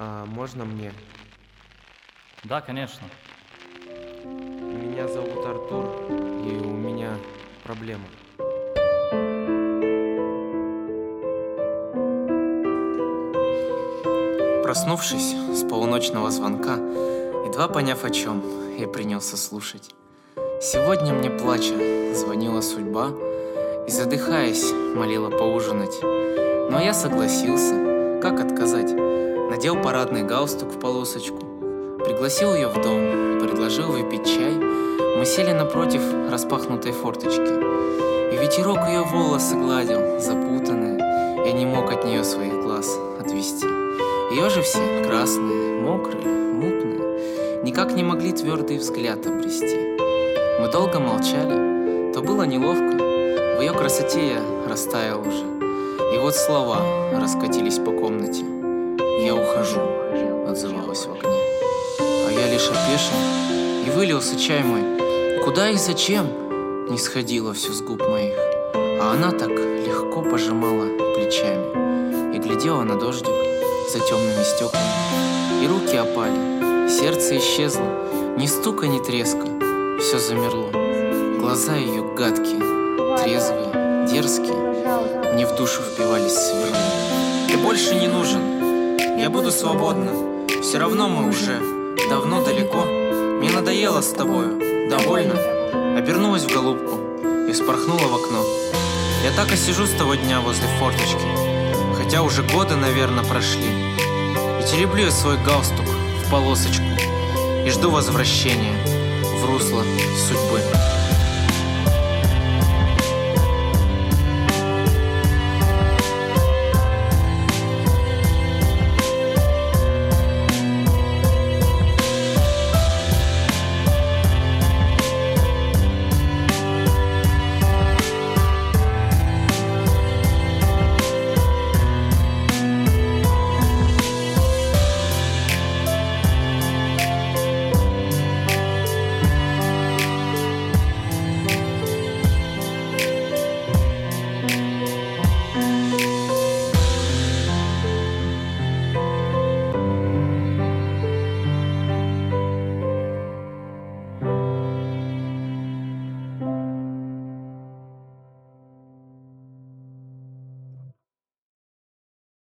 А можно мне? Да, конечно. Меня зовут Артур, и у меня проблема. Проснувшись с полуночного звонка, едва поняв о чем, я принялся слушать. Сегодня мне плача звонила судьба и, задыхаясь, молила поужинать. Но я согласился, как отказать? Надел парадный галстук в полосочку, пригласил ее в дом, предложил выпить чай. Мы сели напротив распахнутой форточки, и ветерок ее волосы гладил, запутанные. Я не мог от нее своих глаз отвести. Ее же все красные, мокрые, мутные, никак не могли твердый взгляд обрести. Мы долго молчали, то было неловко, в ее красоте я растаял уже. И вот слова раскатились по комнате. «Я ухожу», отзывалась в окне. А я лишь опешил и вылился чай мой. Куда и зачем не сходило все с губ моих. А она так легко пожимала плечами и глядела на дождик за темными стеклами. И руки опали, сердце исчезло, ни стука, ни треска, все замерло. Глаза ее гадкие, трезвые, дерзкие, мне в душу впивались сверху. Ты больше не нужен, я буду свободна. Все равно мы уже давно далеко. Мне надоело с тобою, довольно. Обернулась в голубку и вспорхнула в окно. Я так и сижу с того дня возле форточки, хотя уже годы, наверное, прошли. И тереблю я свой галстук в полосочку и жду возвращения в русло судьбы.